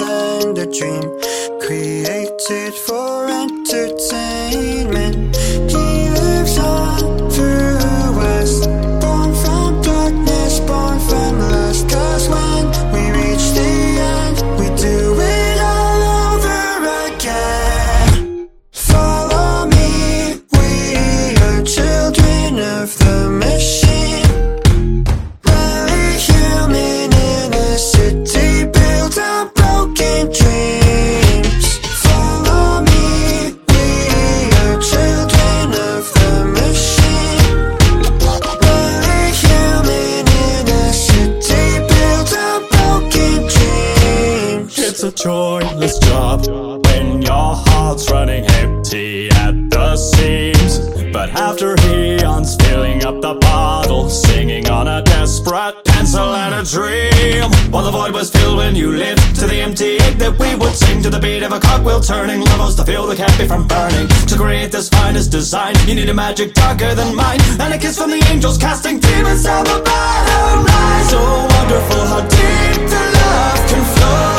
than the dream created for entertainment. He lives on through us, born from darkness, born from lust. 'Cause when we reach the end, we do it all over again. Follow me, we are children of the machine. Barely human in a city built on broken dreams. Follow me, we are children of the machine. Barely human in a city built on broken dreams. It's a joyless job when your heart's running empty at the seams. But after eons filling up the bottle, singing on a desperate pencil and a dream. While the void was filled when you lived to the empty egg that we would sing to the beat of a cogwheel turning. Levels to feel the canopy from burning. To create this finest design, you need a magic darker than mine, and a kiss from the angels casting demons down the bottom line. So wonderful how deep the love can flow.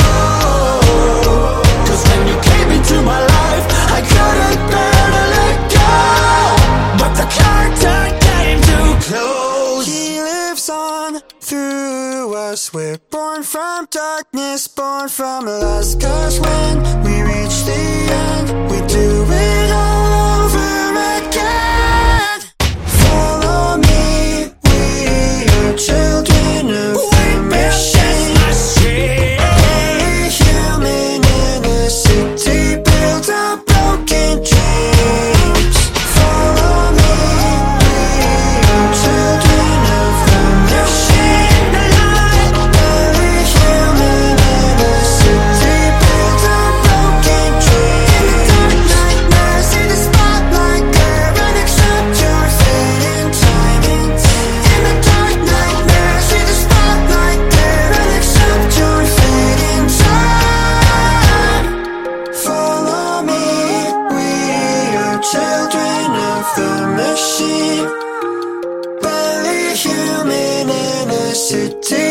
'Cause when you came into my life, I couldn't bear to let go, but the curtain came too close. He lives on through us. We're born from darkness, born from lust. 'Cause when we reach the end, we do it all over again. Follow me, we are children of the machine. Every human in a city built on broken dreams. Follow me, we are children of the machine. Every human in a city built on broken dreams. In the dark nightmares, in the spotlight, glare and accept your fate in time. In the dark nightmares, in the spotlight, glare and accept your fate in time. Follow me, we are children of the machine. Barely human in a city